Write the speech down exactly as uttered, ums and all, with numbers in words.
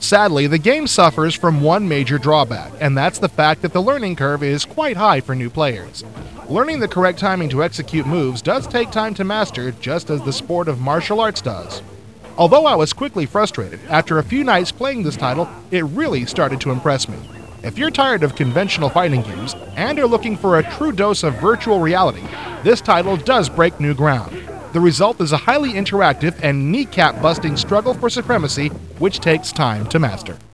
Sadly, the game suffers from one major drawback, and that's the fact that the learning curve is quite high for new players. Learning the correct timing to execute moves does take time to master, just as the sport of martial arts does. Although I was quickly frustrated, after a few nights playing this title, it really started to impress me. If you're tired of conventional fighting games and are looking for a true dose of virtual reality, this title does break new ground. The result is a highly interactive and kneecap-busting struggle for supremacy, which takes time to master.